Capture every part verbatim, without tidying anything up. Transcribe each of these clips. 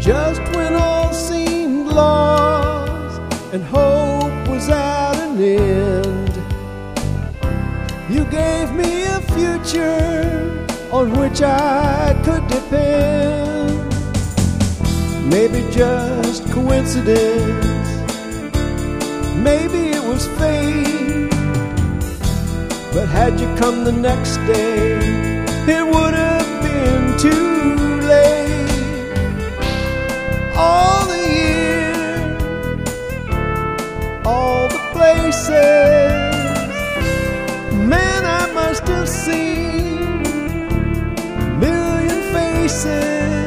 Just when all seemed lost and hope was at an end, you gave me a future on which I could depend. Maybe just coincidence, maybe it was fate, but had you come the next day, it would have been too late. All the years, all the places, man, I must have seen a million faces.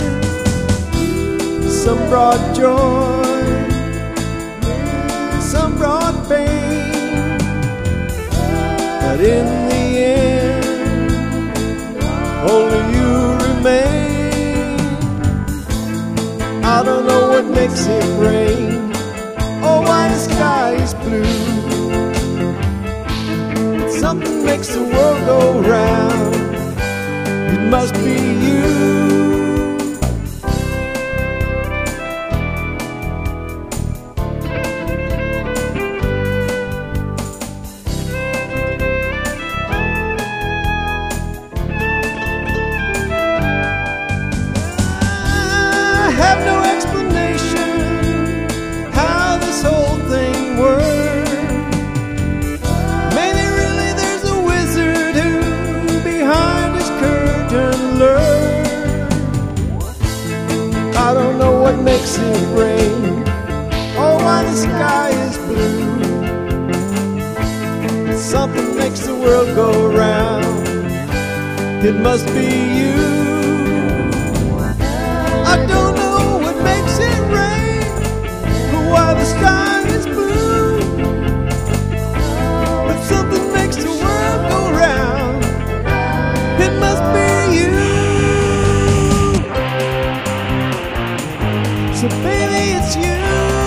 Some brought joy, some brought pain, but in the end, only you remain. I don't know what makes it rain or why the sky is blue. Something makes the world go round. It must be you. I have no explanation how this whole thing works. Maybe really there's a wizard who behind his curtain lurks. I don't know what makes it rain or why the sky is blue. Something makes the world go round. It must be you. I don't know what makes it rain or why the sky is blue, but something makes the world go round. It must be you. So baby, it's you.